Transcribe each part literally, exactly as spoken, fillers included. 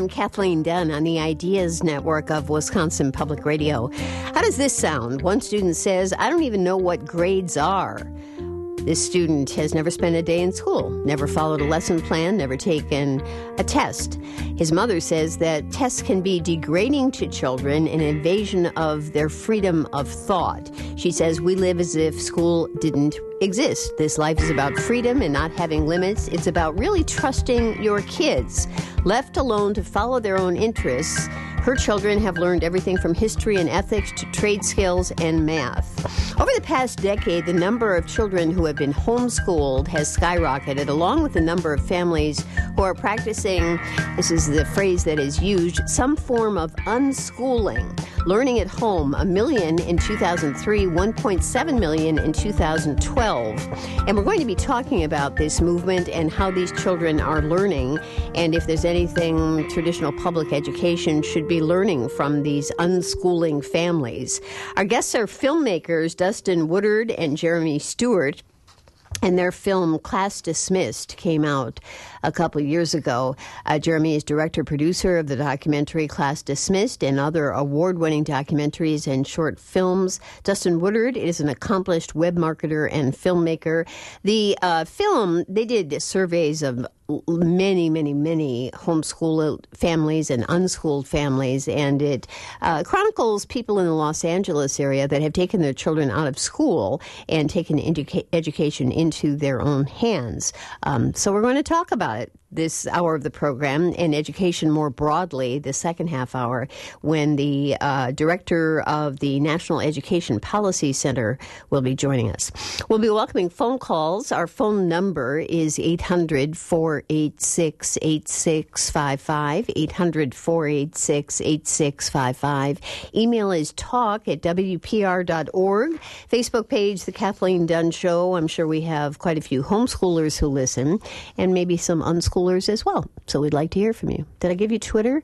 I'm Kathleen Dunn on the Ideas Network of Wisconsin Public Radio. How does this sound? One student says, I don't even know what grades are. This student has never spent a day in school, never followed a lesson plan, never taken a test. His mother says that tests can be degrading to children, an invasion of their freedom of thought. She says, we live as if school didn't exist. This life is about freedom and not having limits. It's about really trusting your kids. Left alone to follow their own interests, her children have learned everything from history and ethics to trade skills and math. Over the past decade, the number of children who have been homeschooled has skyrocketed, along with the number of families who are practicing, this is the phrase that is used, some form of unschooling. Learning at home, a million in two thousand three, one point seven million in two thousand twelve. And we're going to be talking about this movement and how these children are learning, and if there's anything traditional public education should be learning from these unschooling families. Our guests are filmmakers Dustin Woodard and Jeremy Stewart. And their film, Class Dismissed, came out a couple of years ago. Uh, Jeremy is director-producer of the documentary Class Dismissed and other award-winning documentaries and short films. Dustin Woodard is an accomplished web marketer and filmmaker. The uh, film, they did surveys of many, many, many homeschooled families and unschooled families, and it uh, chronicles people in the Los Angeles area that have taken their children out of school and taken educa- education into their own hands. Um, so we're going to talk about it this hour of the program, and education more broadly, the second half hour, when the uh, director of the National Education Policy Center will be joining us. We'll be welcoming phone calls. Our phone number is eight hundred, four eight six, eight six five five, eight hundred, four eight six, eight six five five. Email is talk at w p r dot org. Facebook page, The Kathleen Dunn Show. I'm sure we have quite a few homeschoolers who listen, and maybe some unschoolers as well. So we'd like to hear from you. Did I give you Twitter?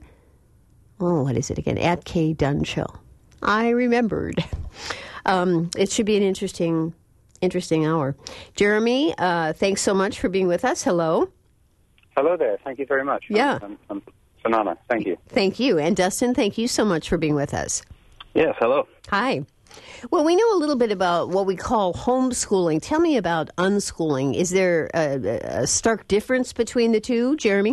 Oh, what is it again? At K Dunn Show. I remembered. Um, it should be an interesting, interesting hour. Jeremy, uh, thanks so much for being with us. Hello. Hello there. Thank you very much. Yeah. I'm, I'm, I'm Sanana. Thank you. Thank you. And Dustin, thank you so much for being with us. Yes, hello. Hi. Well, we know a little bit about what we call homeschooling. Tell me about unschooling. Is there a, a stark difference between the two, Jeremy?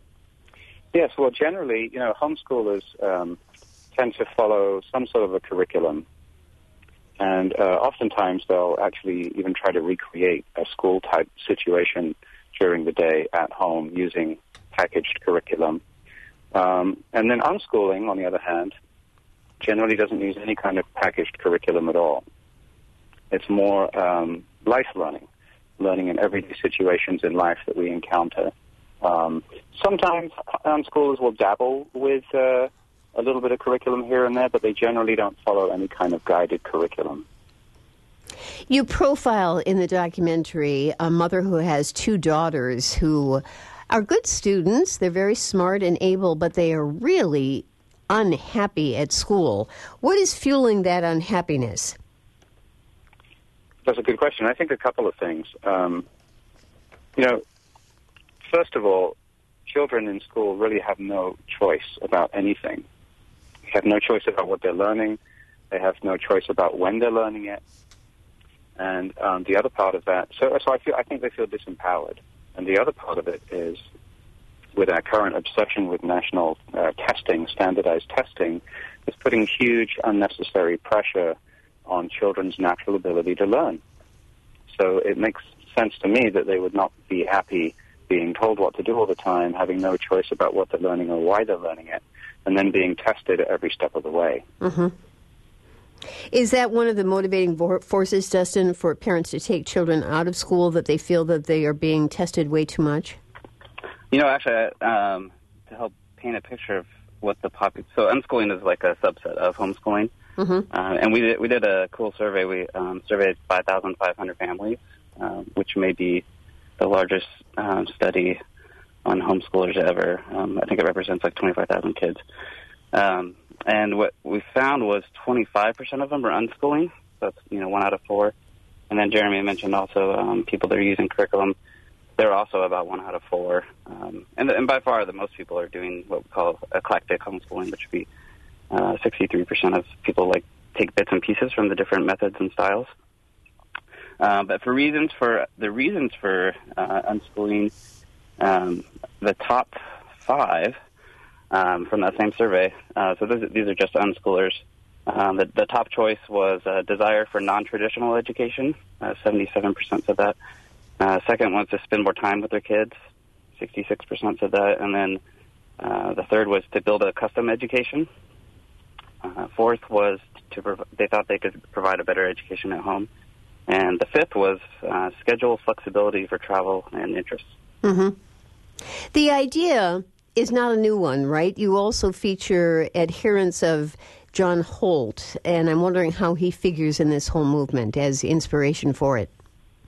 Yes, well, generally, you know, homeschoolers um, tend to follow some sort of a curriculum. And uh, oftentimes they'll actually even try to recreate a school-type situation during the day at home using packaged curriculum. Um, and then unschooling, on the other hand, generally doesn't use any kind of packaged curriculum at all. It's more um, life learning, learning in everyday situations in life that we encounter. Um, sometimes unschoolers will dabble with uh, a little bit of curriculum here and there, but they generally don't follow any kind of guided curriculum. You profile in the documentary a mother who has two daughters who are good students. They're very smart and able, but they are really unhappy at school. What is fueling that unhappiness? That's a good question. I think a couple of things. Um, you know, first of all, children in school really have no choice about anything. They have no choice about what they're learning. They have no choice about when they're learning it. And um, the other part of that, so so I feel I think they feel disempowered. And the other part of it is, with our current obsession with national uh, testing, standardized testing, is putting huge unnecessary pressure on children's natural ability to learn. So it makes sense to me that they would not be happy being told what to do all the time, having no choice about what they're learning or why they're learning it, and then being tested at every step of the way. Mm-hmm. Is that one of the motivating forces, Dustin, for parents to take children out of school, that they feel that they are being tested way too much? You know, actually, um, to help paint a picture of what the pop so unschooling is like a subset of homeschooling, mm-hmm. uh, and we did we did a cool survey. We um, surveyed five thousand five hundred families, uh, which may be the largest um, study on homeschoolers ever. Um, I think it represents like twenty-five thousand kids. Um, and what we found was twenty-five percent of them are unschooling. So that's, you know, one out of four. And then Jeremy mentioned also um, people that are using curriculum they're also about one out of four. Um, and, and by far, the most people are doing what we call eclectic homeschooling, which would be uh, sixty-three percent of people like take bits and pieces from the different methods and styles. Uh, but for reasons for the reasons for uh, unschooling, um, the top five um, from that same survey. Uh, so this, these are just unschoolers. Um, the, the top choice was uh, desire for non-traditional education. Uh, seventy-seven percent said that. Uh, second was to spend more time with their kids. sixty-six percent said that. And then uh, the third was to build a custom education. Uh, fourth was to prov- they thought they could provide a better education at home. And the fifth was uh, schedule flexibility for travel and interests. Mm-hmm. The idea is not a new one, right? You also feature adherents of John Holt, and I'm wondering how he figures in this whole movement as inspiration for it.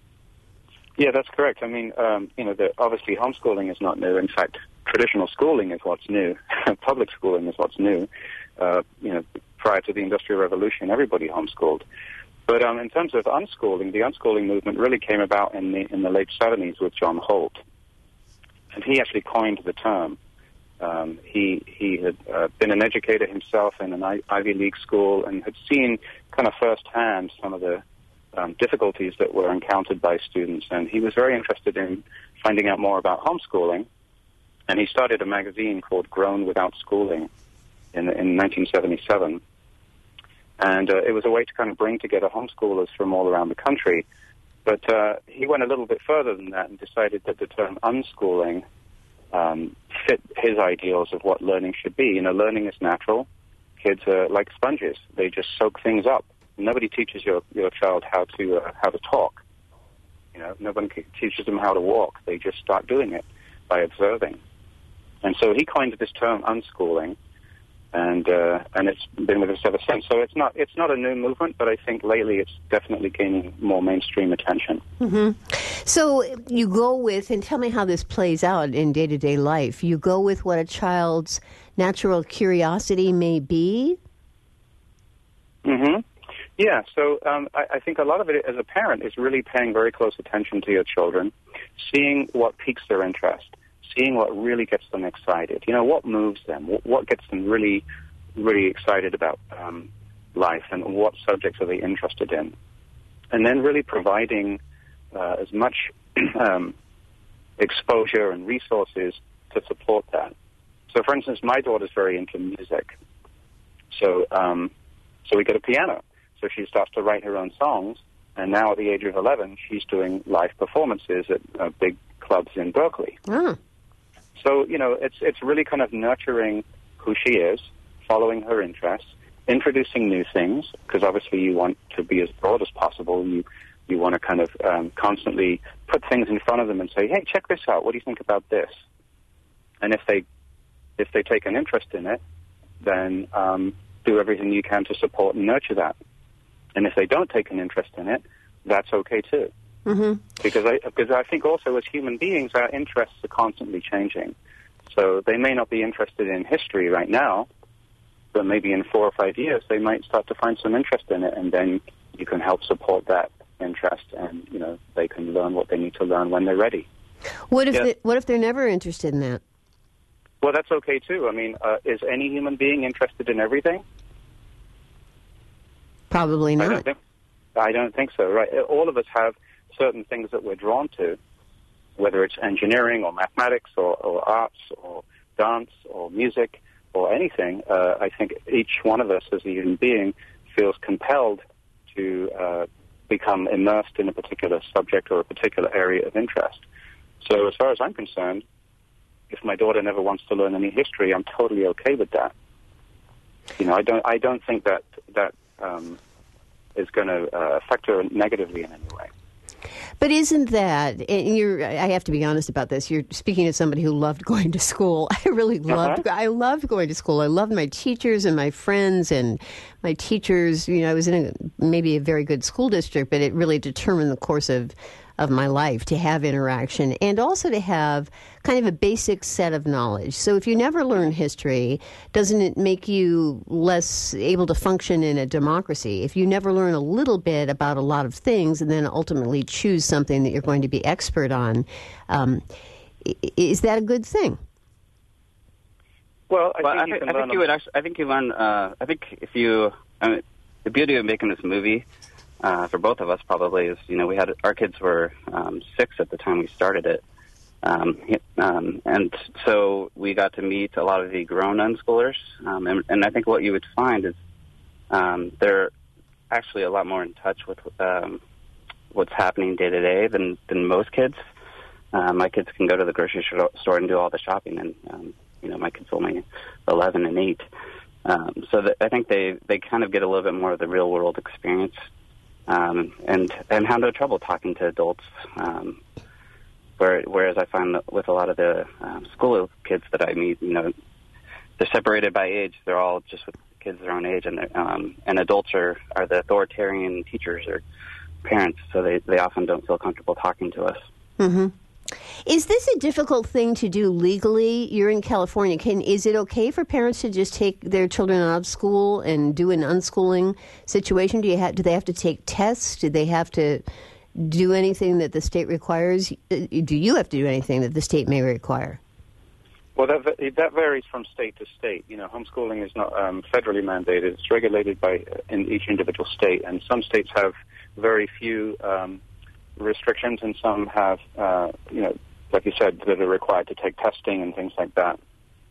Yeah, that's correct. I mean, um, you know, the, obviously homeschooling is not new. In fact, traditional schooling is what's new. Public schooling is what's new. Uh, you know, prior to the Industrial Revolution, everybody homeschooled. But um, in terms of unschooling, the unschooling movement really came about in the in the late seventies with John Holt, and he actually coined the term. Um, he he had uh, been an educator himself in an I- Ivy League school and had seen kind of firsthand some of the um, difficulties that were encountered by students, and he was very interested in finding out more about homeschooling, and he started a magazine called Grown Without Schooling in, in nineteen seventy-seven. And uh, it was a way to kind of bring together homeschoolers from all around the country. But uh, he went a little bit further than that and decided that the term unschooling um, fit his ideals of what learning should be. You know, learning is natural. Kids are like sponges. They just soak things up. Nobody teaches your, your child how to uh, how to talk. You know, nobody teaches them how to walk. They just start doing it by observing. And so he coined this term unschooling. And uh, and it's been with us ever since. So it's not it's not a new movement, but I think lately it's definitely gaining more mainstream attention. Mm-hmm. So you go with, and tell me how this plays out in day-to-day life. You go with what a child's natural curiosity may be? Mm-hmm. Yeah, so um, I, I think a lot of it as a parent is really paying very close attention to your children, seeing what piques their interest, seeing what really gets them excited. You know, what moves them, what, what gets them really, really excited about um, life, and what subjects are they interested in. And then really providing uh, as much um, exposure and resources to support that. So, for instance, my daughter's very into music. So, um, so we get a piano. So she starts to write her own songs, and now at the age of eleven, she's doing live performances at uh, big clubs in Berkeley. Oh. So, you know, it's it's really kind of nurturing who she is, following her interests, introducing new things, because obviously you want to be as broad as possible. You you want to kind of um, constantly put things in front of them and say, hey, check this out. What do you think about this? And if they if they take an interest in it, then um, do everything you can to support and nurture that. And if they don't take an interest in it, that's okay too. Mm-hmm. Because I because I think also as human beings, our interests are constantly changing. So they may not be interested in history right now, but maybe in four or five years they might start to find some interest in it, and then you can help support that interest, and you know they can learn what they need to learn when they're ready. What if yeah. they, what if they're never interested in that? Well, that's okay too. I mean, uh, is any human being interested in everything? Probably not. I don't think, I don't think so. Right? All of us have certain things that we're drawn to, whether it's engineering or mathematics or, or arts or dance or music or anything. Uh, I think each one of us as a human being feels compelled to uh, become immersed in a particular subject or a particular area of interest. So as far as I'm concerned, if my daughter never wants to learn any history, I'm totally okay with that. You know, I don't, I don't think that that um, is going to uh, affect her negatively in any way. But isn't that, and you're, I have to be honest about this, you're speaking to somebody who loved going to school. I really loved, uh-huh. I loved going to school. I loved my teachers and my friends and my teachers. You know, I was in a, maybe a very good school district, but it really determined the course of of my life to have interaction and also to have kind of a basic set of knowledge. So if you never learn history, doesn't it make you less able to function in a democracy? If you never learn a little bit about a lot of things and then ultimately choose something that you're going to be expert on, um, is that a good thing? Well, I well, think I, you, think, can I think you would actually. I think you learn. Uh, I think if you, I mean, the beauty of making this movie uh, for both of us probably is, you know, we had our kids were um, six at the time we started it, um, um, and so we got to meet a lot of the grown unschoolers, um, and, and I think what you would find is um, they're actually a lot more in touch with um, what's happening day to day than than most kids. Uh, my kids can go to the grocery store and do all the shopping, and um, you know, my kids only eleven and eight. Um, so that I think they, they kind of get a little bit more of the real world experience, um, and and have no trouble talking to adults. Um, where, whereas I find that with a lot of the um, school kids that I meet, you know, they're separated by age. They're all just with kids their own age, and um, and adults are, are the authoritarian teachers or parents, so they, they often don't feel comfortable talking to us. Mm-hmm. Is this a difficult thing to do legally? You're in California. Can is it okay for parents to just take their children out of school and do an unschooling situation? Do you have, do they have to take tests? Do they have to do anything that the state requires? Do you have to do anything that the state may require? Well, that that varies from state to state. You know, homeschooling is not um, federally mandated. It's regulated by in each individual state, and some states have very few Um, restrictions, and some have, uh, you know, like you said, that are required to take testing and things like that.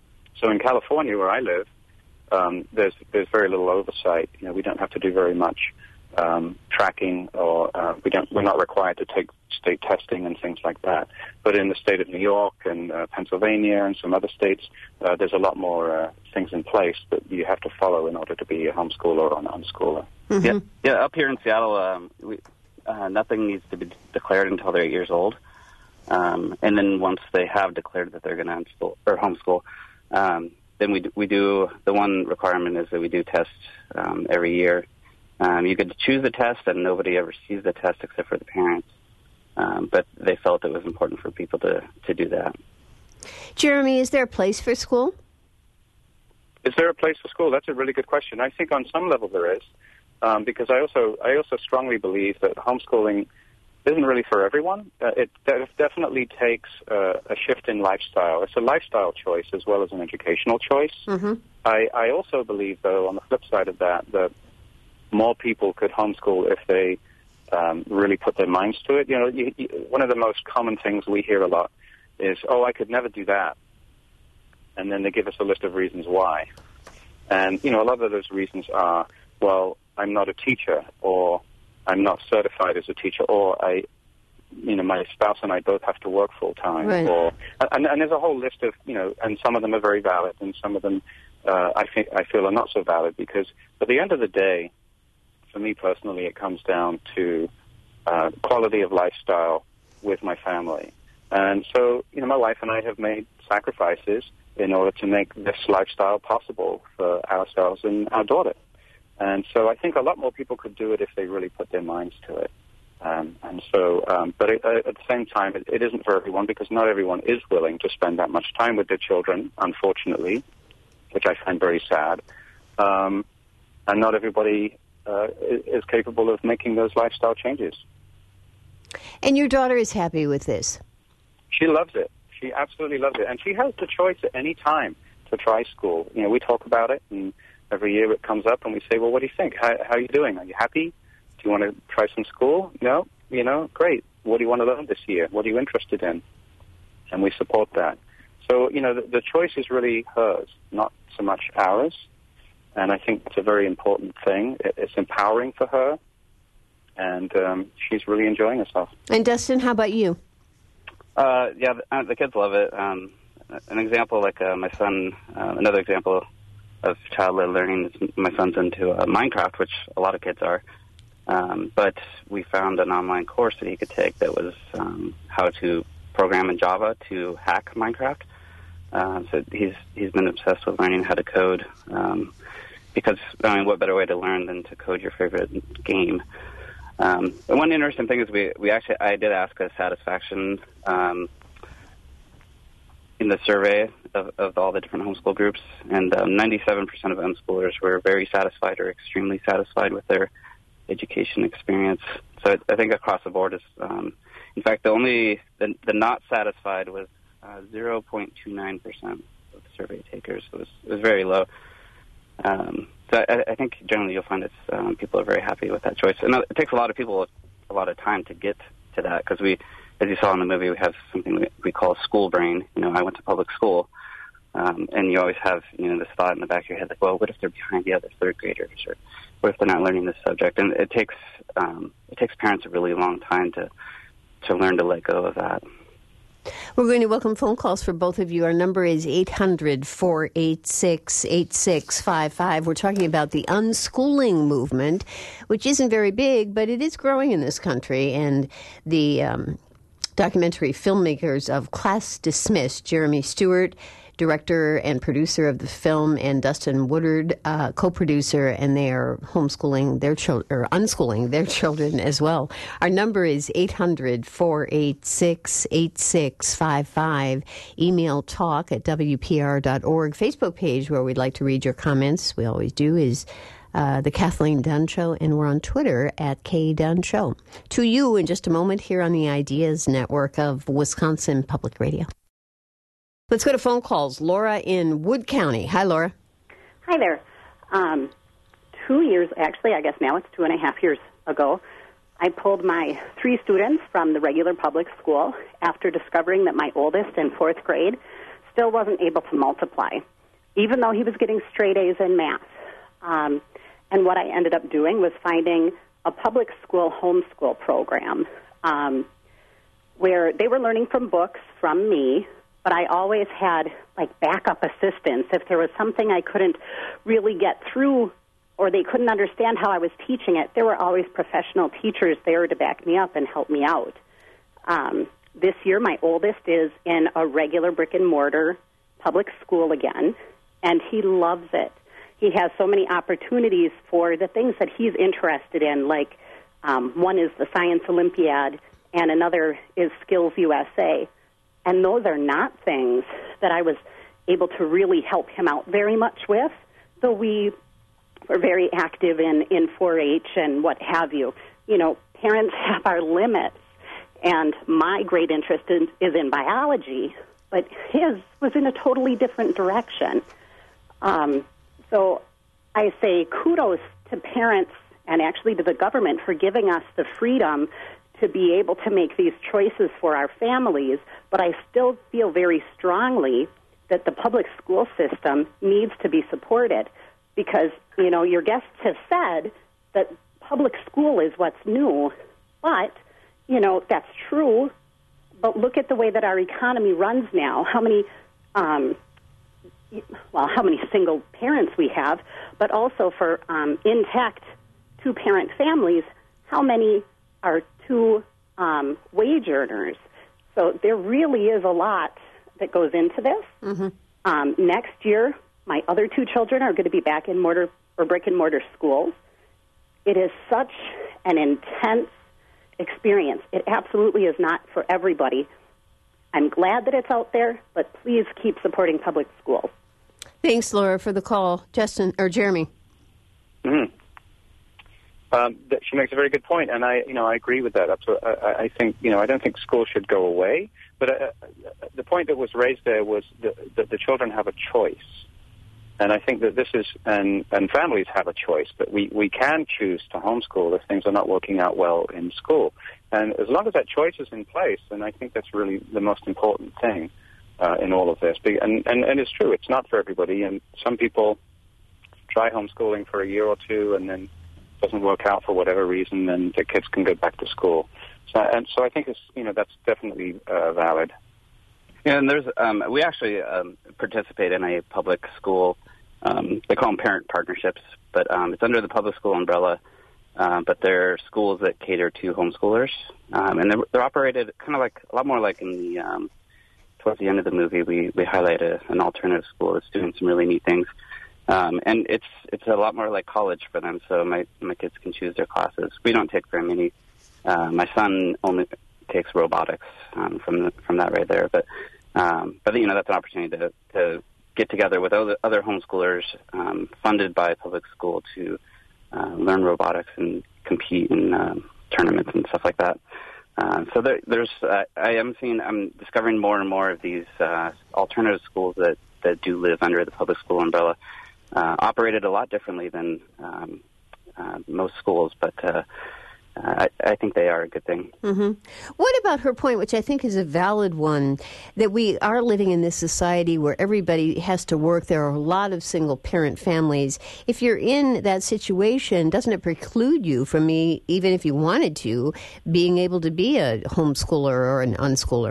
So in California, where I live, um, there's there's very little oversight. You know, we don't have to do very much um, tracking, or uh, we don't we're not required to take state testing and things like that. But in the state of New York and uh, Pennsylvania and some other states, uh, there's a lot more uh, things in place that you have to follow in order to be a homeschooler or an unschooler. Mm-hmm. Yeah, yeah. Up here in Seattle, um, we. Uh, nothing needs to be declared until they're eight years old, um, and then once they have declared that they're going to homeschool or homeschool, um, then we do, we do the one requirement is that we do tests um, every year. Um, you get to choose the test, and nobody ever sees the test except for the parents. Um, but they felt it was important for people to to do that. Jeremy, is there a place for school? Is there a place for school? That's a really good question. I think on some level there is. Um, because I also I also strongly believe that homeschooling isn't really for everyone. Uh, it de- definitely takes uh, a shift in lifestyle. It's a lifestyle choice as well as an educational choice. Mm-hmm. I, I also believe, though, on the flip side of that, that more people could homeschool if they um, really put their minds to it. You know, you, you, one of the most common things we hear a lot is, "Oh, I could never do that," and then they give us a list of reasons why. And you know, a lot of those reasons are, well, I'm not a teacher, or I'm not certified as a teacher, or I, you know, my spouse and I both have to work full time, right. or and, and there's a whole list of, you know, and some of them are very valid, and some of them uh, I think I feel are not so valid, because at the end of the day, for me personally, it comes down to uh, quality of lifestyle with my family, and so you know, my wife and I have made sacrifices in order to make this lifestyle possible for ourselves and our daughter. And so I think a lot more people could do it if they really put their minds to it. Um, and so, um, but it, uh, at the same time, it, it isn't for everyone, because not everyone is willing to spend that much time with their children, unfortunately, which I find very sad. Um, and not everybody uh, is, is capable of making those lifestyle changes. And your daughter is happy with this? She loves it. She absolutely loves it. And she has the choice at any time to try school. You know, we talk about it, and every year it comes up, and we say, well, what do you think? How, how are you doing? Are you happy? Do you want to try some school? No? You know, great. What do you want to learn this year? What are you interested in? And we support that. So, you know, the, the choice is really hers, not so much ours. And I think that's a very important thing. It, it's empowering for her, and um, she's really enjoying herself. And Dustin, how about you? Uh, yeah, the, the kids love it. Um, an example, like uh, my son, uh, another example of child-led learning is my son's into uh, Minecraft, which a lot of kids are. Um, but we found an online course that he could take that was um, how to program in Java to hack Minecraft. Uh, so he's he's been obsessed with learning how to code, um, because, I mean, what better way to learn than to code your favorite game? Um, and one interesting thing is we, we actually, I did ask a satisfaction um, in the survey of, of all the different homeschool groups, and um, ninety-seven percent of homeschoolers were very satisfied or extremely satisfied with their education experience. So I, I think across the board is, um, in fact, the only, the, the not satisfied was uh, zero point two nine percent of the survey takers. So it was, it was very low. Um, so I, I think generally you'll find it's, um, people are very happy with that choice. And it takes a lot of people a lot of time to get to that, because we, as you saw in the movie, we have something we, we call school brain. You know, I went to public school, um, and you always have, you know, this thought in the back of your head, like, well, what if they're behind the other third graders, or what if they're not learning this subject? And it takes um, it takes parents a really long time to to learn to let go of that. We're going to welcome phone calls for both of you. Our number is eight hundred, four eight six, eight six five five. We're talking about the unschooling movement, which isn't very big, but it is growing in this country. And the um, documentary filmmakers of Class Dismissed, Jeremy Stewart, director and producer of the film, and Dustin Woodard, uh, co-producer, and they are homeschooling their children, or unschooling their children as well. Our number is eight hundred, four eight six, eight six five five. Email talk at W P R dot org. Facebook page where we'd like to read your comments, we always do, is uh, The Kathleen Dunn Show, and we're on Twitter at K Dunn Show. To you in just a moment here on the Ideas Network of Wisconsin Public Radio. Let's go to phone calls. Laura in Wood County. Hi, Laura. Hi there. Um, two years, actually, I guess now it's two and a half years ago, I pulled my three students from the regular public school after discovering that my oldest in fourth grade still wasn't able to multiply, even though he was getting straight A's in math. Um, and what I ended up doing was finding a public school homeschool program um, where they were learning from books from me, but I always had, like, backup assistance. If there was something I couldn't really get through or they couldn't understand how I was teaching it, there were always professional teachers there to back me up and help me out. Um, this year, my oldest is in a regular brick-and-mortar public school again, and he loves it. He has so many opportunities for the things that he's interested in, like um, one is the Science Olympiad, and another is Skills U S A. And those are not things that I was able to really help him out very much with, though we were very active in, in four H and what have you. You know, parents have our limits, and my great interest in, is in biology, but his was in a totally different direction. Um, so I say kudos to parents and actually to the government for giving us the freedom to be able to make these choices for our families, but I still feel very strongly that the public school system needs to be supported because, you know, your guests have said that public school is what's new, but, you know, that's true, but look at the way that our economy runs now, how many, um, well, how many single parents we have, but also for um, intact two-parent families, how many are two um, wage earners. So there really is a lot that goes into this. Mm-hmm. Um, next year, my other two children are going to be back in mortar or brick and mortar schools. It is such an intense experience. It absolutely is not for everybody. I'm glad that it's out there, but please keep supporting public schools. Thanks, Laura, for the call. Justin or Jeremy. Mm-hmm. Um, that she makes a very good point, and I, you know, I agree with that. Absolutely. I, I think, you know, I don't think school should go away, but uh, the point that was raised there was that, that the children have a choice, and I think that this is, and, and families have a choice, but we, we can choose to homeschool if things are not working out well in school, and as long as that choice is in place, then I think that's really the most important thing uh, in all of this. And, and, and it's true, it's not for everybody, and some people try homeschooling for a year or two, and then doesn't work out for whatever reason, then the kids can go back to school. So, and so I think it's, you know, that's definitely uh, valid. Yeah, and there's, um, we actually um, participate in a public school, um, they call them parent partnerships, but um, it's under the public school umbrella, uh, but they're schools that cater to homeschoolers, um, and they're, they're operated kind of like, a lot more like in the, um, towards the end of the movie, we, we highlight a, an alternative school that's doing some really neat things. Um, and it's it's a lot more like college for them, so my, my kids can choose their classes. We don't take very many. Uh, my son only takes robotics um, from the, from that right there. But, um, but you know, that's an opportunity to, to get together with other, other homeschoolers um, funded by a public school to uh, learn robotics and compete in um, tournaments and stuff like that. Uh, so there, there's, uh, I am seeing, I'm discovering more and more of these uh, alternative schools that, that do live under the public school umbrella. Uh, operated a lot differently than um, uh, most schools, but uh, I, I think they are a good thing. Mm-hmm. What about her point, which I think is a valid one, that we are living in this society where everybody has to work? There are a lot of single-parent families. If you're in that situation, doesn't it preclude you from me, even if you wanted to, being able to be a homeschooler or an unschooler?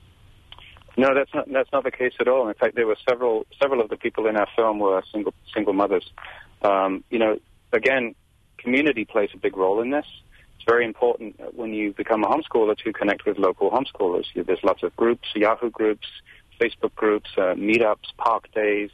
No, that's not that's not the case at all. In fact, there were several several of the people in our film were single single mothers. Um, you know, again, community plays a big role in this. It's very important when you become a homeschooler to connect with local homeschoolers. There's lots of groups, Yahoo groups, Facebook groups, uh, meetups, park days,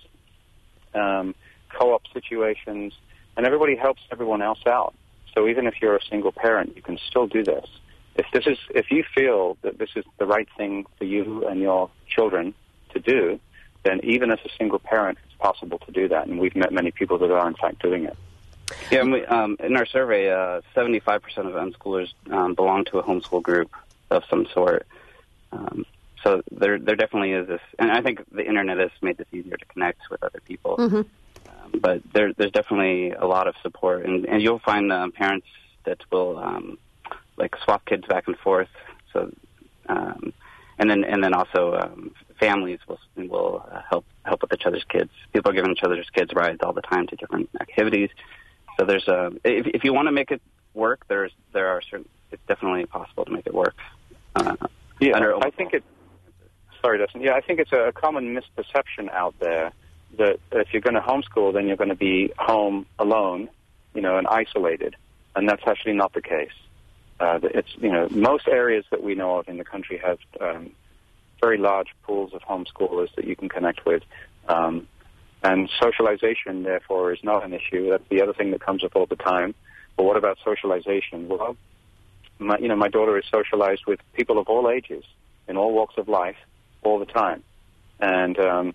um, co-op situations, and everybody helps everyone else out. So even if you're a single parent, you can still do this. If this is, if you feel that this is the right thing for you and your children to do, then even as a single parent, it's possible to do that. And we've met many people that are, in fact, doing it. Yeah, and we, um, in our survey, uh, seventy-five percent of unschoolers um, belong to a homeschool group of some sort. Um, so there, there definitely is this, and I think the internet has made this easier to connect with other people. Mm-hmm. Um, but there, there's definitely a lot of support, and, and you'll find um, parents that will. Um, like swap kids back and forth, so um, and then and then also um, families will will uh, help help with each other's kids. People are giving each other's kids rides all the time to different activities. So there's a if if you want to make it work, there's there are certain it's definitely possible to make it work. Uh, yeah, I think it. Sorry, Dustin. Yeah, I think it's a common misperception out there that if you're going to homeschool, then you're going to be home alone, you know, and isolated, and that's actually not the case. Uh, it's, you know, most areas that we know of in the country have um, very large pools of homeschoolers that you can connect with. Um, and socialization, therefore, is not an issue. That's the other thing that comes up all the time. But what about socialization? Well, my, you know, my daughter is socialized with people of all ages, in all walks of life, all the time. And um,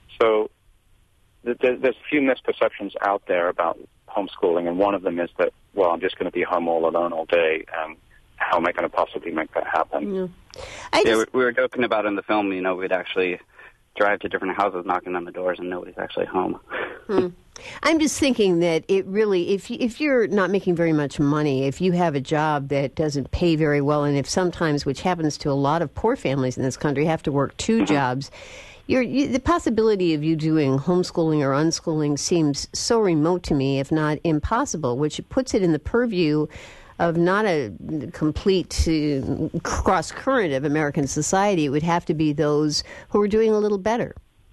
so th- th- there's a few misperceptions out there about homeschooling, and one of them is that, well, I'm just going to be home all alone all day. Um, how am I going to possibly make that happen? Yeah, I yeah just... we, we were joking about in the film, you know, we'd actually drive to different houses knocking on the doors and nobody's actually home. Hmm. I'm just thinking that it really, if, if you're not making very much money, if you have a job that doesn't pay very well, and if sometimes, which happens to a lot of poor families in this country, have to work two mm-hmm. jobs, You're, you, the possibility of you doing homeschooling or unschooling seems so remote to me, if not impossible, which puts it in the purview of not a complete uh, cross-current of American society. It would have to be those who are doing a little better,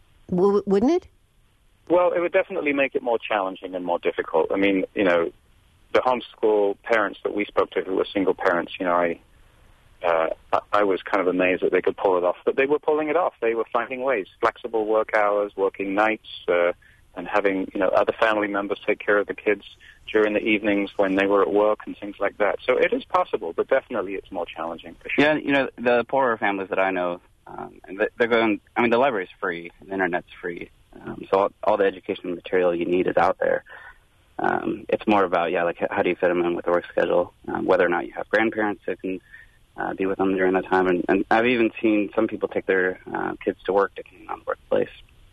w- wouldn't it? Well, it would definitely make it more challenging and more difficult. I mean, you know, the homeschool parents that we spoke to who were single parents, you know, I... Uh, I was kind of amazed that they could pull it off, but they were pulling it off. They were finding ways, flexible work hours, working nights, uh, and having, you know, other family members take care of the kids during the evenings when they were at work and things like that. So it is possible, but definitely it's more challenging for sure. Yeah, you know, the poorer families that I know, um, they're going, I mean, the library's free, the internet's free, um, so all, all the educational material you need is out there. Um, it's more about, yeah, like how do you fit them in with the work schedule, um, whether or not you have grandparents that can Uh, be with them during that time. And, and I've even seen some people take their uh, kids to work depending on the workplace.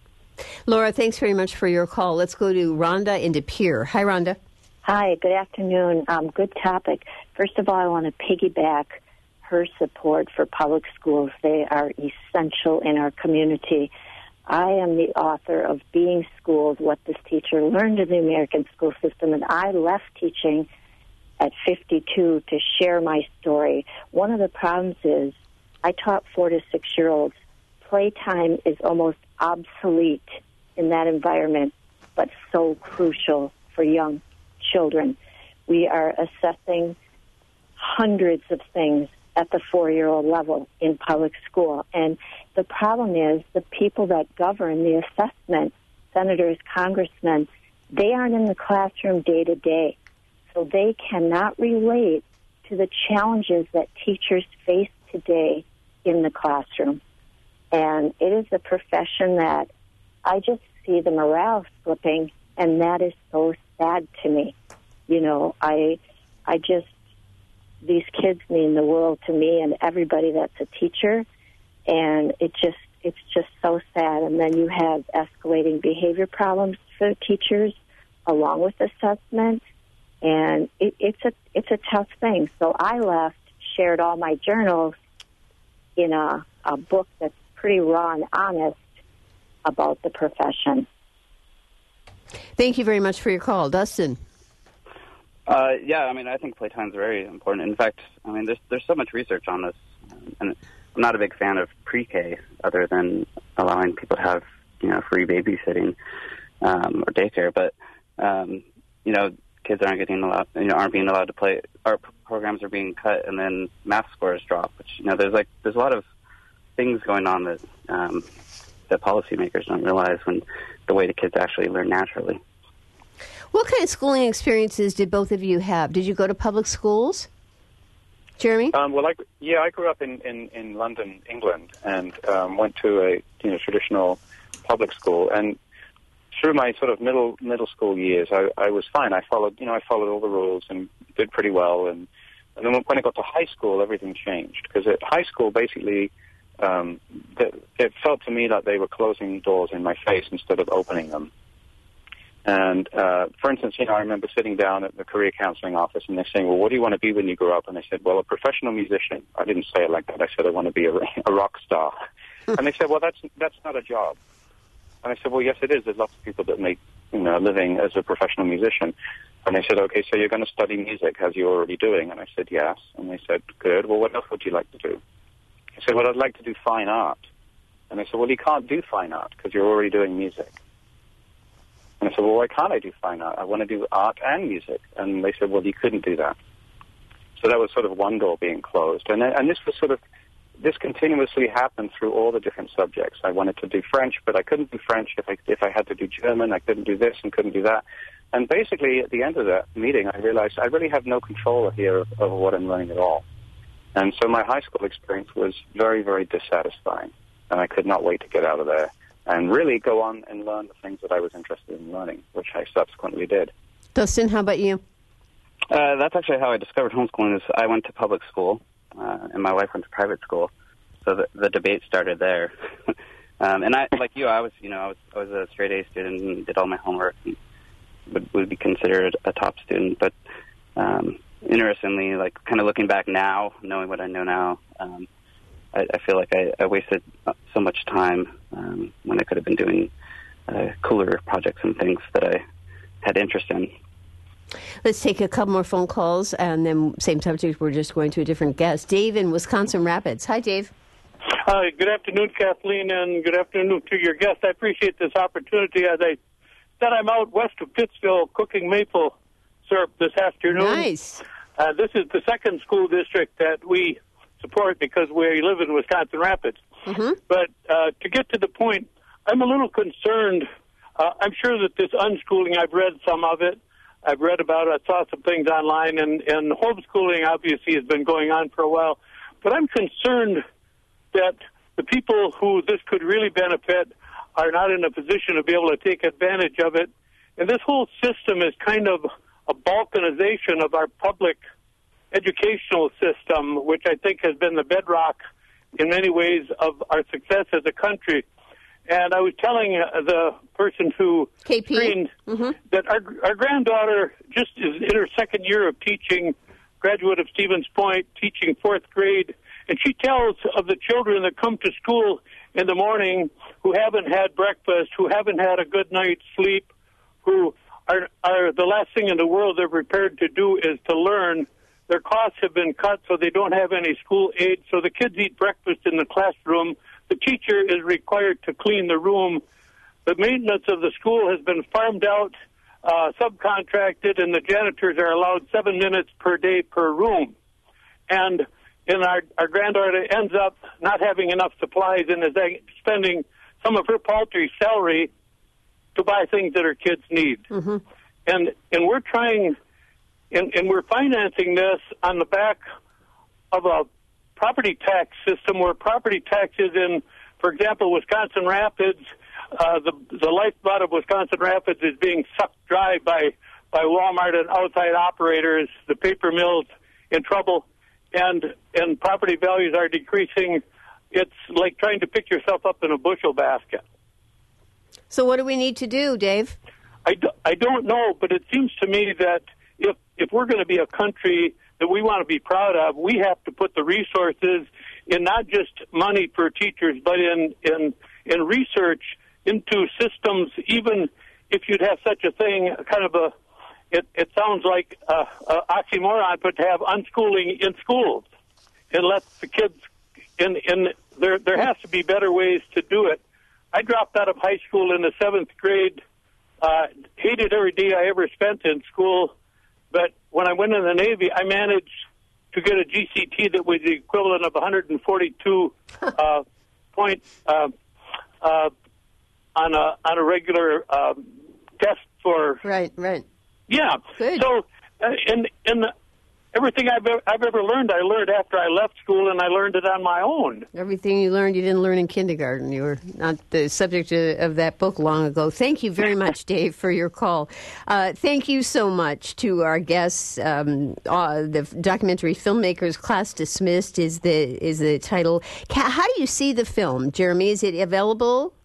Laura, thanks very much for your call. Let's go to Rhonda in De Pere. Hi, Rhonda. Hi, good afternoon. Um, good topic. First of all, I want to piggyback her support for public schools. They are essential in our community. I am the author of Being Schooled, What This Teacher Learned in the American School System, and I left teaching at fifty-two to share my story. One of the problems is I taught four to six-year-olds. Playtime is almost obsolete in that environment, but so crucial for young children. We are assessing hundreds of things at the four-year-old level in public school. And the problem is the people that govern the assessment senators, congressmen, they aren't in the classroom day to day. So they cannot relate to the challenges that teachers face today in the classroom. And it is a profession that I just see the morale slipping, and that is so sad to me. You know, I, I just, these kids mean the world to me and everybody that's a teacher, and it just, it's just so sad. And then you have escalating behavior problems for teachers along with assessment, and it, it's a it's a tough thing. So I left, shared all my journals in a, a book that's pretty raw and honest about the profession. Thank you very much for your call. Dustin? Uh, yeah, I mean, I think playtime is very important. In fact, I mean, there's there's so much research on this, and I'm not a big fan of pre-K other than allowing people to have, you know, free babysitting um, or daycare. But, um, you know, kids aren't getting allowed, you know, aren't being allowed to play. Art programs are being cut, and then math scores drop. Which, you know, there's like there's a lot of things going on that um, that policymakers don't realize when the way the kids actually learn naturally. What kind of schooling experiences did both of you have? Did you go to public schools? Jeremy? Um, well, I, yeah, I grew up in, in, in London, England, and um, went to a you know traditional public school. And through my sort of middle middle school years, I, I was fine. I followed you know I followed all the rules and did pretty well. And, and then when I got to high school, everything changed, because at high school, basically, um, the, it felt to me like they were closing doors in my face instead of opening them. And, uh, for instance, you know, I remember sitting down at the career counseling office, and they're saying, well, what do you want to be when you grow up? And I said, well, a professional musician. I didn't say it like that. I said, I want to be a, a rock star. And they said, well, that's that's not a job. And I said, well, yes, it is. There's lots of people that make, you know, a living as a professional musician. And they said, okay, so you're going to study music, as you're already doing. And I said, yes. And they said, good. Well, what else would you like to do? I said, well, I'd like to do fine art. And they said, well, you can't do fine art because you're already doing music. And I said, well, why can't I do fine art? I want to do art and music. And they said, well, you couldn't do that. So that was sort of one door being closed. And and this was sort of, this continuously happened through all the different subjects. I wanted to do French, but I couldn't do French. If I, if I had to do German, I couldn't do this and couldn't do that. And basically, at the end of that meeting, I realized I really have no control here of, of what I'm learning at all. And so my high school experience was very, very dissatisfying. And I could not wait to get out of there and really go on and learn the things that I was interested in learning, which I subsequently did. Dustin, how about you? Uh, that's actually how I discovered homeschooling. Is I went to public school, uh, and my wife went to private school, so the, the debate started there. um, and I, like you, I was, you know, I was, I was a straight A student and did all my homework and would, would be considered a top student. But um, interestingly, like kind of looking back now, knowing what I know now, um, I, I feel like I, I wasted so much time um, when I could have been doing uh, cooler projects and things that I had interest in. Let's take a couple more phone calls, and then same subject, we're just going to a different guest. Dave in Wisconsin Rapids. Hi, Dave. Hi, good afternoon, Kathleen, and good afternoon to your guest. I appreciate this opportunity. As I said, I'm out west of Pittsville cooking maple syrup this afternoon. Nice. Uh, this is the second school district that we support because we live in Wisconsin Rapids. Mm-hmm. But uh, to get to the point, I'm a little concerned. Uh, I'm sure that this unschooling, I've read some of it. I've read about it. I saw some things online, and, and homeschooling obviously has been going on for a while. But I'm concerned that the people who this could really benefit are not in a position to be able to take advantage of it. And this whole system is kind of a balkanization of our public educational system, which I think has been the bedrock in many ways of our success as a country. And I was telling uh, the person who K P screened mm-hmm. that our, our granddaughter just is in her second year of teaching, graduate of Stevens Point, teaching fourth grade, and she tells of the children that come to school in the morning who haven't had breakfast, who haven't had a good night's sleep, who are, are the last thing in the world they're prepared to do is to learn. Their costs have been cut, so they don't have any school aid, so the kids eat breakfast in the classroom. The teacher is required to clean the room. The maintenance of the school has been farmed out, uh, subcontracted, and the janitors are allowed seven minutes per day per room. And and our, our granddaughter ends up not having enough supplies and is spending some of her paltry salary to buy things that our kids need. Mm-hmm. And and we're trying, and, and we're financing this on the back of a property tax system where property taxes in, for example, Wisconsin Rapids, uh, the the lifeblood of Wisconsin Rapids is being sucked dry by, by Walmart and outside operators, the paper mills in trouble, and and property values are decreasing. It's like trying to pick yourself up in a bushel basket. So what do we need to do, Dave? I, do, I don't know, but it seems to me that if if we're going to be a country that we want to be proud of, we have to put the resources in not just money for teachers, but in in, in research into systems. Even if you'd have such a thing, kind of a, it, it sounds like a, a oxymoron, but to have unschooling in schools and let the kids. In in there there has to be better ways to do it. I dropped out of high school in the seventh grade. Uh, hated every day I ever spent in school, but when I went in the Navy, I managed to get a G C T that was the equivalent of one hundred forty-two uh, point uh, uh, on a on a regular uh, test for. Right, right. Yeah. Good. So, uh, in in the, everything I've ever, I've ever learned, I learned after I left school, and I learned it on my own. Everything you learned, you didn't learn in kindergarten. You were not the subject of that book long ago. Thank you very much, Dave, for your call. Uh, thank you so much to our guests. Um, uh, the documentary filmmakers, Class Dismissed is the is the title. How do you see the film, Jeremy? Is it available?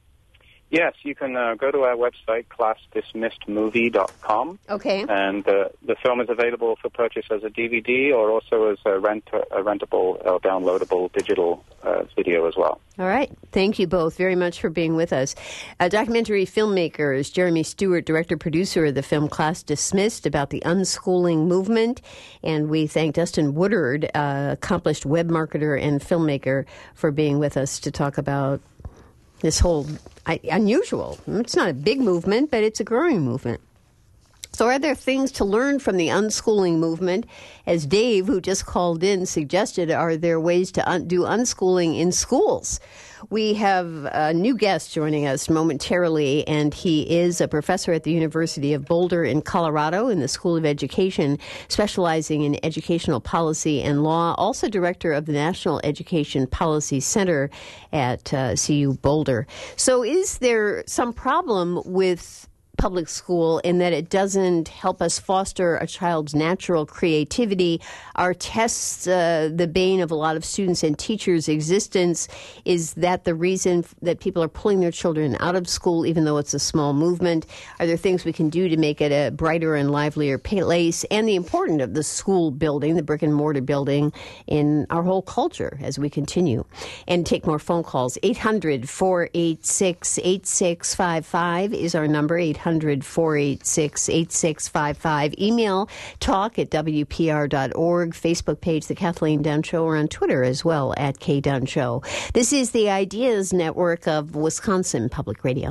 Yes, you can uh, go to our website, class dismissed movie dot com. Okay. And uh, the film is available for purchase as a D V D or also as a, rent, a rentable or downloadable digital uh, video as well. All right. Thank you both very much for being with us. Uh, documentary filmmakers, Jeremy Stewart, director-producer of the film Class Dismissed, about the unschooling movement. And we thank Dustin Woodard, uh, accomplished web marketer and filmmaker, for being with us to talk about this whole I, unusual. It's not a big movement, but it's a growing movement. So are there things to learn from the unschooling movement? As Dave, who just called in, suggested, are there ways to un- do unschooling in schools? We have a new guest joining us momentarily, and he is a professor at the University of Boulder in Colorado in the School of Education, specializing in educational policy and law, also director of the National Education Policy Center at uh, C U Boulder. So is there some problem with public school in that it doesn't help us foster a child's natural creativity? Are tests uh, the bane of a lot of students and teachers' existence? Is that the reason that people are pulling their children out of school, even though it's a small movement? Are there things we can do to make it a brighter and livelier place? And the importance of the school building, the brick and mortar building, in our whole culture as we continue. And take more phone calls. eight hundred, four eight six, eight six five five is our number, eight hundred, four eight six, eight six five five. Email talk at W P R dot org. Facebook page, The Kathleen Dunn Show, or on Twitter as well, at K Dunn Show. This is the Ideas Network of Wisconsin Public Radio.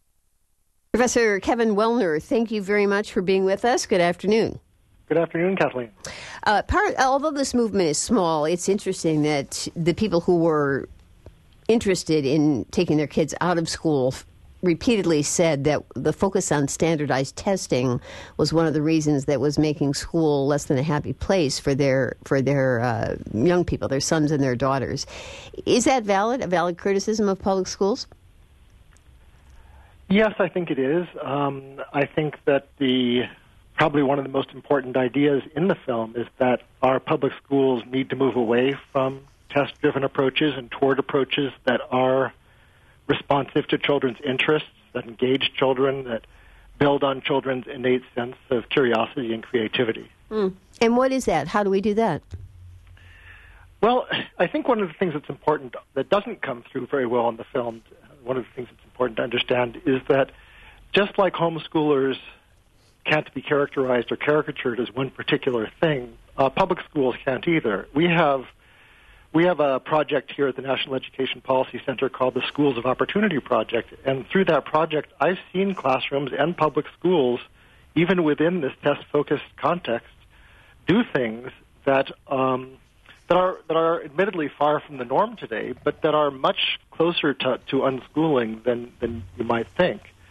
Professor Kevin Wellner, thank you very much for being with us. Good afternoon. Good afternoon, Kathleen. Uh, part, although this movement is small, it's interesting that the people who were interested in taking their kids out of school repeatedly said that the focus on standardized testing was one of the reasons that was making school less than a happy place for their for their uh, young people, their sons and their daughters. Is that valid, a valid criticism of public schools? Yes, I think it is. Um, I think that the probably one of the most important ideas in the film is that our public schools need to move away from test-driven approaches and toward approaches that are responsive to children's interests, that engage children, that build on children's innate sense of curiosity and creativity. Mm. And what is that? How do we do that? Well, I think one of the things that's important that doesn't come through very well in the film, one of the things that's important to understand is that just like homeschoolers can't be characterized or caricatured as one particular thing, uh, public schools can't either. We have We have a project here at the National Education Policy Center called the Schools of Opportunity Project, and through that project, I've seen classrooms and public schools, even within this test-focused context, do things that um, that are that are admittedly far from the norm today, but that are much closer to, to unschooling than, than you might think.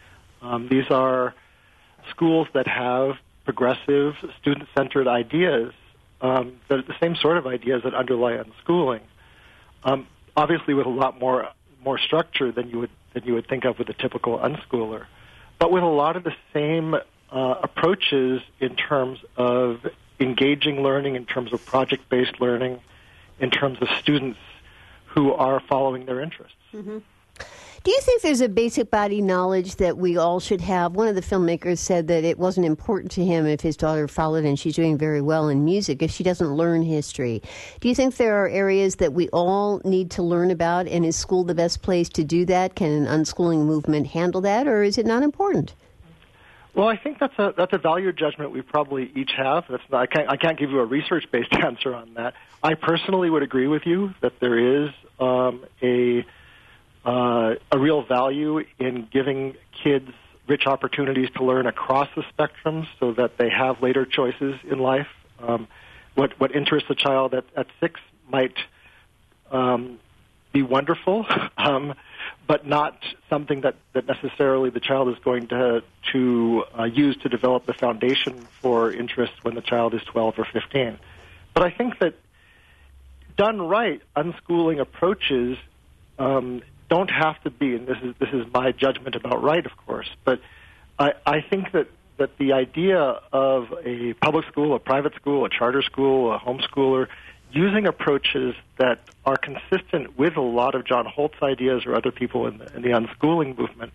Um, these are schools that have progressive, student-centered ideas, um, that are the same sort of ideas that underlie unschooling. Um, obviously, with a lot more more structure than you would than you would think of with a typical unschooler, but with a lot of the same uh, approaches in terms of engaging learning, in terms of project-based learning, in terms of students who are following their interests. Mm-hmm. Do you think there's a basic body knowledge that we all should have? One of the filmmakers said that it wasn't important to him if his daughter followed, and she's doing very well in music, if she doesn't learn history. Do you think there are areas that we all need to learn about, and is school the best place to do that? Can an unschooling movement handle that, or is it not important? Well, I think that's a that's a value judgment we probably each have. That's not, I can't I can't give you a research-based answer on that. I personally would agree with you that there is um, a uh, a real value in giving kids rich opportunities to learn across the spectrum, so that they have later choices in life. Um, what what interests a child at, at six might um, be wonderful. um, but not something that, that necessarily the child is going to to uh, use to develop the foundation for interest when the child is twelve or fifteen. But I think that done right, unschooling approaches um, don't have to be, and this is this is my judgment about right, of course, but I, I think that, that the idea of a public school, a private school, a charter school, a homeschooler, using approaches that are consistent with a lot of John Holt's ideas or other people in the, in the unschooling movement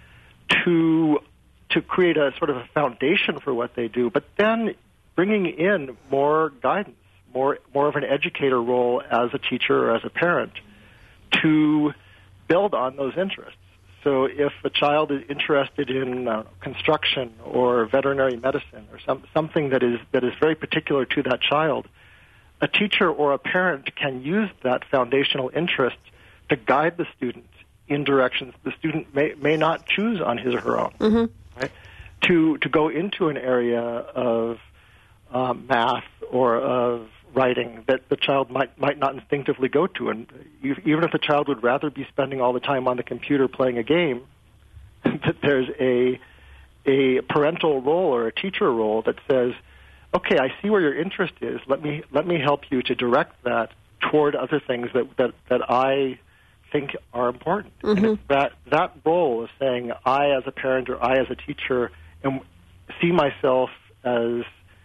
to to create a sort of a foundation for what they do, but then bringing in more guidance, more more of an educator role as a teacher or as a parent to build on those interests. So if a child is interested in uh, construction or veterinary medicine or some, something that is that is very particular to that child, a teacher or a parent can use that foundational interest to guide the student in directions the student may, may not choose on his or her own. Mm-hmm. Right? To to go into an area of um, math or of writing that the child might might not instinctively go to, and even if the child would rather be spending all the time on the computer playing a game, that there's a a parental role or a teacher role that says, okay, I see where your interest is. Let me let me help you to direct that toward other things that that, that I think are important. Mm-hmm. And that that role is saying, I as a parent or I as a teacher am, see myself as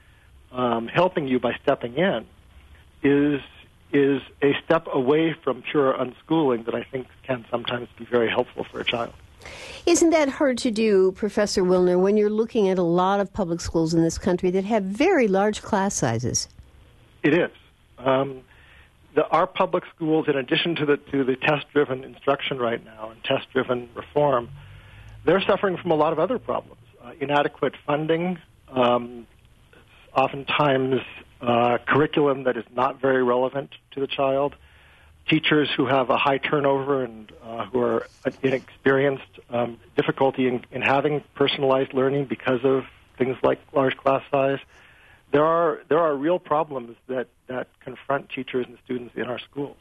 um, helping you by stepping in, is is a step away from pure unschooling that I think can sometimes be very helpful for a child. Isn't that hard to do, Professor Wilner, when you're looking at a lot of public schools in this country that have very large class sizes? It is. Um, the, our public schools, in addition to the to the test-driven instruction right now and test-driven reform, they're suffering from a lot of other problems. Uh, inadequate funding, um, oftentimes uh, curriculum that is not very relevant to the child, teachers who have a high turnover and uh, who are inexperienced, um, difficulty in, in having personalized learning because of things like large class size. There are there are real problems that, that confront teachers and students in our schools.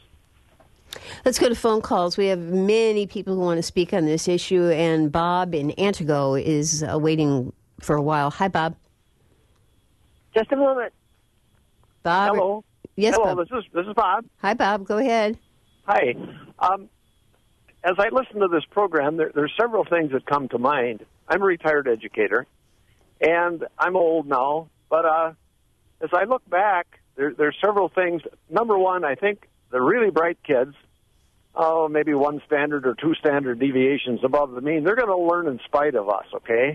Let's go to phone calls. We have many people who want to speak on this issue, and Bob in Antigo is uh, waiting for a while. Hi, Bob. Just a moment. Bob. Hello. Yes, Hello, Bob. this is this is Bob. Hi, Bob. Go ahead. Hi. Um, as I listen to this program, there, there's several things that come to mind. I'm a retired educator, and I'm old now. But uh, as I look back, there, there's several things. Number one, I think the really bright kids, oh, maybe one standard or two standard deviations above the mean, they're going to learn in spite of us, okay?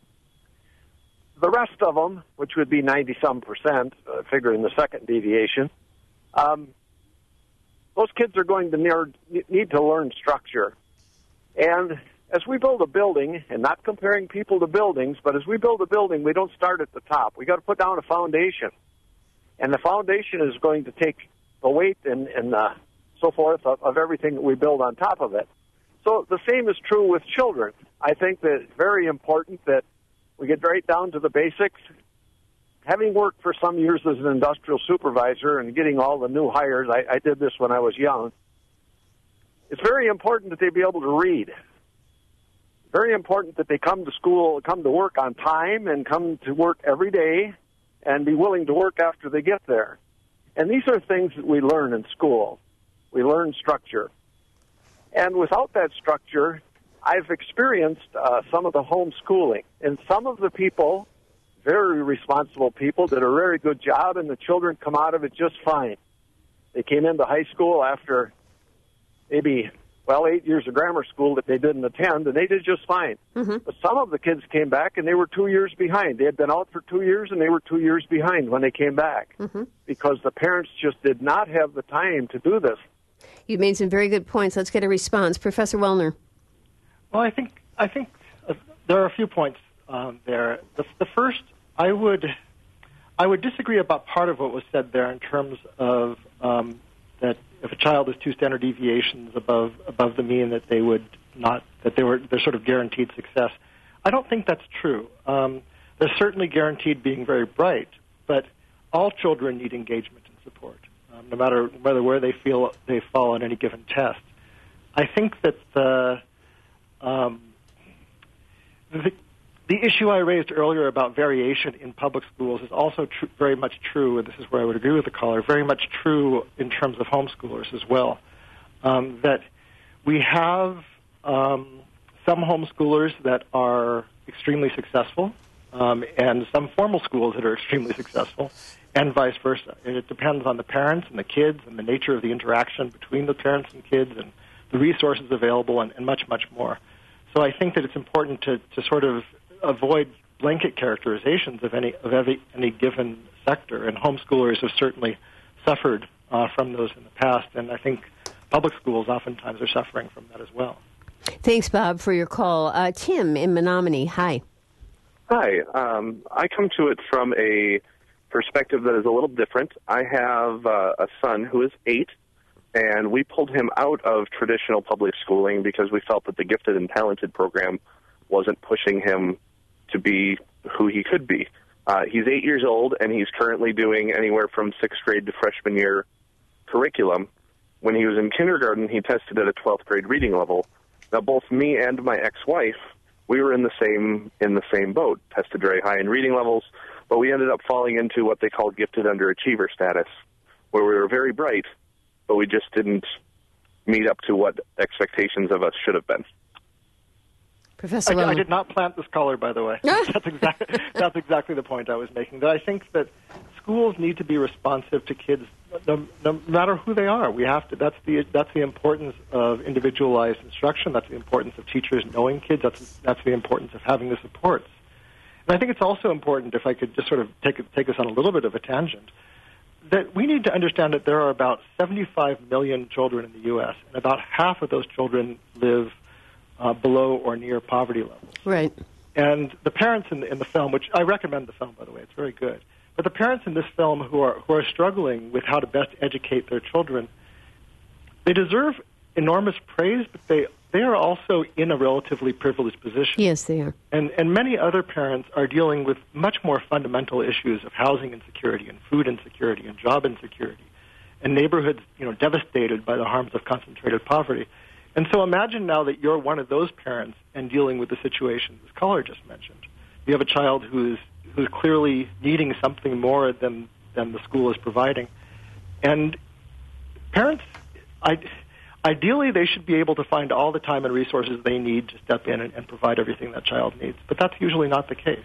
The rest of them, which would be ninety-some percent, uh, figuring the second deviation, um, those kids are going to near, need to learn structure. And as we build a building, and not comparing people to buildings, but as we build a building, we don't start at the top. We got to put down a foundation. And the foundation is going to take the weight and, and uh, so forth of, of everything that we build on top of it. So the same is true with children. I think that it's very important that we get right down to the basics. Having worked for some years as an industrial supervisor and getting all the new hires, I, I did this when I was young, it's very important that they be able to read. very important that they come to school, come to work on time, and come to work every day, and be willing to work after they get there. And these are things that we learn in school. We learn structure. And without that structure, I've experienced uh, some of the homeschooling. And some of the people, very responsible people, did a very good job, and the children come out of it just fine. They came into high school after maybe, well, eight years of grammar school that they didn't attend, and they did just fine. Mm-hmm. But some of the kids came back, and they were two years behind. They had been out for two years, and they were two years behind when they came back mm-hmm. because the parents just did not have the time to do this. You made some very good points. Let's get a response. Professor Wellner. Well, I think I think uh, there are a few points um, there. The, the first, I would I would disagree about part of what was said there in terms of um, that if a child is two standard deviations above above the mean, that they would not that they were they're sort of guaranteed success. I don't think that's true. Um, they're certainly guaranteed being very bright, but all children need engagement and support, um, no matter whether where they feel they fall on any given test. I think that the Um, the, the issue I raised earlier about variation in public schools is also tr- very much true, and this is where I would agree with the caller, very much true in terms of homeschoolers as well. Um, that we have um, some homeschoolers that are extremely successful um, and some formal schools that are extremely successful, and vice versa. And it depends on the parents and the kids and the nature of the interaction between the parents and kids and the resources available, and, and much, much more. So I think that it's important to, to sort of avoid blanket characterizations of any of every, any given sector, and homeschoolers have certainly suffered uh, from those in the past, and I think public schools oftentimes are suffering from that as well. Thanks, Bob, for your call. Uh, Tim in Menominee, hi. Hi. Um, I come to it from a perspective that is a little different. I have uh, a son who is eight, and we pulled him out of traditional public schooling because we felt that the gifted and talented program wasn't pushing him to be who he could be. Uh, he's eight years old, and he's currently doing anywhere from sixth grade to freshman year curriculum. When he was in kindergarten, he tested at a twelfth grade reading level. Now, both me and my ex-wife, we were in the same in the same boat, tested very high in reading levels, but we ended up falling into what they call gifted underachiever status, where we were very bright, but we just didn't meet up to what expectations of us should have been. Professor I, I did not plant this caller, by the way. that's, exactly, that's exactly the point I was making. That I think that schools need to be responsive to kids, no, no matter who they are. We have to. That's the that's the importance of individualized instruction. That's the importance of teachers knowing kids. That's that's the importance of having the supports. And I think it's also important, if I could just sort of take take us on a little bit of a tangent, that we need to understand that there are about seventy-five million children in the U S, and about half of those children live uh, below or near poverty levels. Right. And the parents in the, in the film, which I recommend the film, by the way, it's very good, but the parents in this film who are who are struggling with how to best educate their children, they deserve enormous praise, but they they are also in a relatively privileged position. Yes, they are. And and many other parents are dealing with much more fundamental issues of housing insecurity and food insecurity and job insecurity, and neighborhoods, you know, devastated by the harms of concentrated poverty. And so imagine now that you're one of those parents and dealing with the situation this caller just mentioned. You have a child who's who's clearly needing something more than than the school is providing, and parents, I. Ideally, they should be able to find all the time and resources they need to step in and, and provide everything that child needs. But that's usually not the case.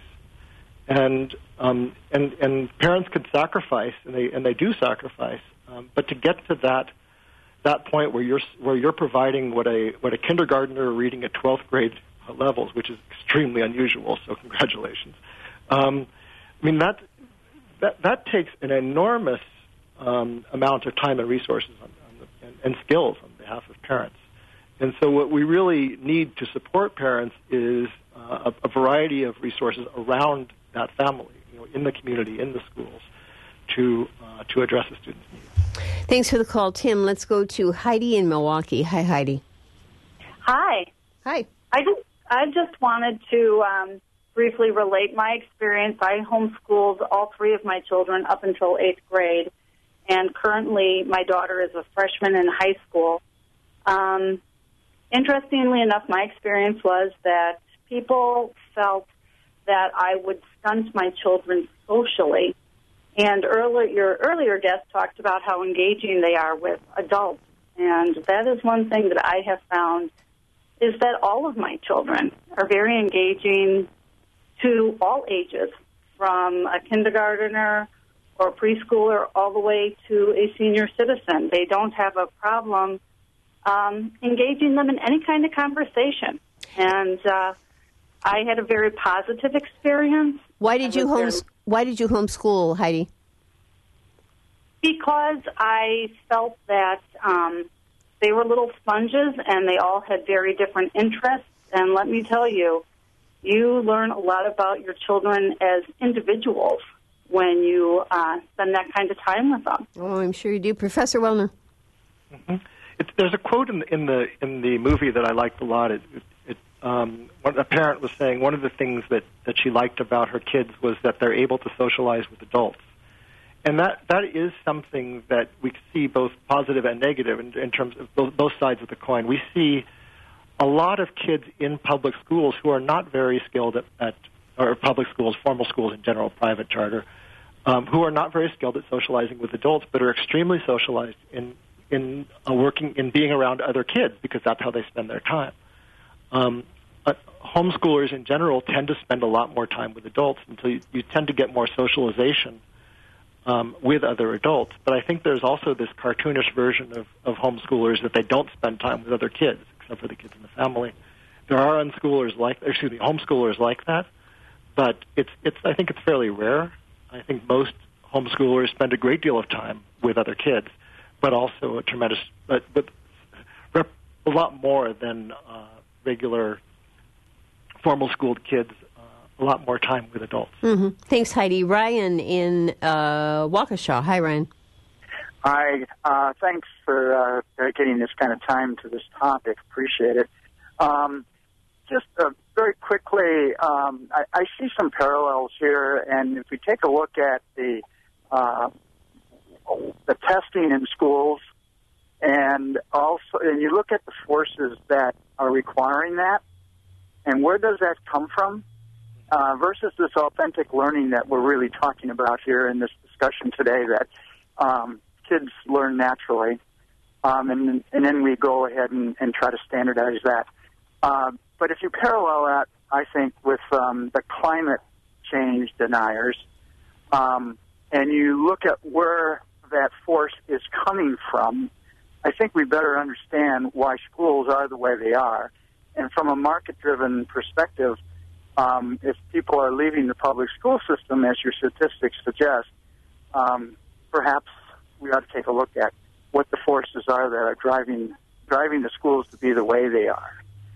And um, and and parents could sacrifice, and they and they do sacrifice. Um, but to get to that that point where you're where you're providing what a what a kindergartner reading at twelfth grade levels, which is extremely unusual. So congratulations. Um, I mean that that that takes an enormous um, amount of time and resources on, on the, and, and skills on behalf of parents. And so what we really need to support parents is uh, a, a variety of resources around that family, you know, in the community, in the schools, to uh, to address the students' needs. Thanks for the call, Tim. Let's go to Heidi in Milwaukee. Hi, Heidi. Hi. Hi. I just I just wanted to um, briefly relate my experience. I homeschooled all three of my children up until eighth grade, and currently my daughter is a freshman in high school. Um, interestingly enough, my experience was that people felt that I would stunt my children socially. And earlier, your earlier guest talked about how engaging they are with adults. And that is one thing that I have found is that all of my children are very engaging to all ages, from a kindergartner or a preschooler all the way to a senior citizen. They don't have a problem um, engaging them in any kind of conversation. And uh, I had a very positive experience. Why did you homes? Why did you homeschool, Heidi? Because I felt that um, they were little sponges, and they all had very different interests. And let me tell you, you learn a lot about your children as individuals when you uh, spend that kind of time with them. Oh, I'm sure you do, Professor Wellner. Mm-hmm. It, there's a quote in the, in the in the movie that I liked a lot. It, it, um, one, a parent was saying one of the things that, that she liked about her kids was that they're able to socialize with adults. And that, that is something that we see both positive and negative in, in terms of both, both sides of the coin. We see a lot of kids in public schools who are not very skilled at, at or public schools, formal schools in general, private charter, um, who are not very skilled at socializing with adults, but are extremely socialized in in uh, working in being around other kids because that's how they spend their time. Um, but homeschoolers in general tend to spend a lot more time with adults, and so you, you tend to get more socialization Um, with other adults. But I think there's also this cartoonish version of, of homeschoolers that they don't spend time with other kids, except for the kids in the family. There are unschoolers like, excuse me, homeschoolers like that, but it's, it's, I think it's fairly rare. I think most homeschoolers spend a great deal of time with other kids, but also a tremendous, but, but a lot more than uh, regular formal schooled kids. A lot more time with adults. Mm-hmm. Thanks, Heidi. Ryan in uh, Waukesha. Hi, Ryan. Hi. Uh, thanks for uh, dedicating this kind of time to this topic. Appreciate it. Um, just uh, very quickly, um, I, I see some parallels here, and if we take a look at the uh, the testing in schools, and also, and you look at the forces that are requiring that, and where does that come from? Uh, versus this authentic learning that we're really talking about here in this discussion today, that um, kids learn naturally, um, and, and then we go ahead and, and try to standardize that. Uh, but if you parallel that, I think, with um, the climate change deniers, um, and you look at where that force is coming from, I think we better understand why schools are the way they are. And from a market-driven perspective, Um, if people are leaving the public school system, as your statistics suggest, um, perhaps we ought to take a look at what the forces are that are driving driving the schools to be the way they are.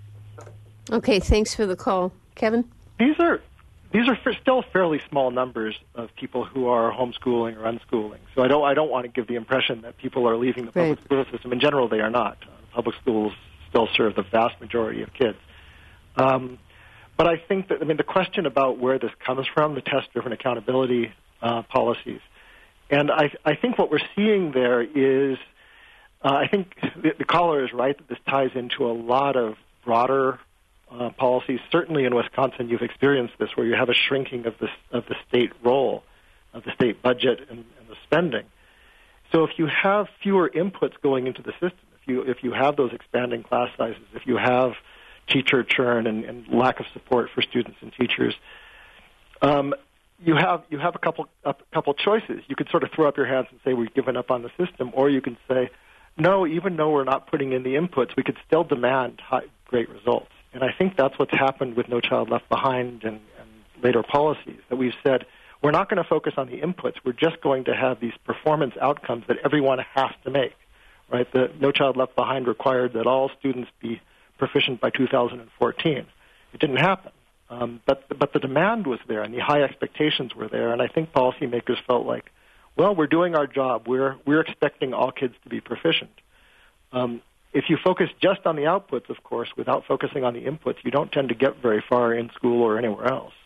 Okay, thanks for the call. Kevin? These are these are still fairly small numbers of people who are homeschooling or unschooling. So I don't I don't want to give the impression that people are leaving the public right. school system. In general, they are not. Uh, public schools still serve the vast majority of kids. Um, But I think that, I mean, the question about where this comes from, the test-driven accountability uh, policies, and I, I think what we're seeing there is, uh, I think the, the caller is right that this ties into a lot of broader uh, policies. Certainly in Wisconsin, you've experienced this, where you have a shrinking of the, of the state role, of the state budget and, and the spending. So if you have fewer inputs going into the system, if you if you have those expanding class sizes, if you have teacher churn and, and lack of support for students and teachers, um, you have you have a couple a couple choices. You could sort of throw up your hands and say we've given up on the system, or you can say, no, even though we're not putting in the inputs, we could still demand high, great results. And I think that's what's happened with No Child Left Behind and, and later policies, that we've said we're not going to focus on the inputs. We're just going to have these performance outcomes that everyone has to make. Right? The No Child Left Behind required that all students be proficient by two thousand fourteen. It didn't happen. Um, but, but the demand was there and the high expectations were there, and I think policymakers felt like, well, we're doing our job. We're, we're expecting all kids to be proficient. Um, if you focus just on the outputs, of course, without focusing on the inputs, you don't tend to get very far in school or anywhere else.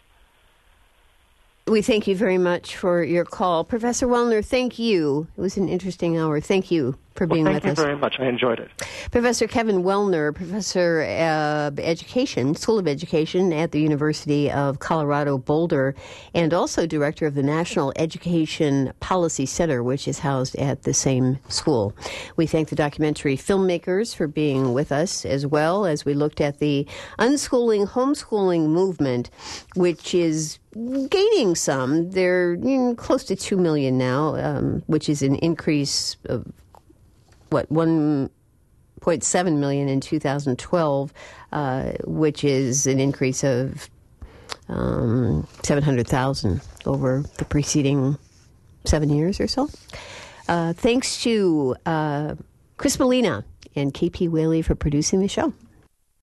We thank you very much for your call. Professor Wellner, thank you. It was an interesting hour. Thank you. for being well, with us. us. Thank you very much. I enjoyed it. Professor Kevin Wellner, Professor of Education, School of Education at the University of Colorado Boulder, and also Director of the National Education Policy Center, which is housed at the same school. We thank the documentary filmmakers for being with us, as well as we looked at the unschooling, homeschooling movement, which is gaining some. They're you know, close to two million now, um, which is an increase of what, one point seven million in two thousand twelve, uh, which is an increase of um, seven hundred thousand over the preceding seven years or so. Uh, thanks to uh, Chris Molina and K P Whaley for producing the show.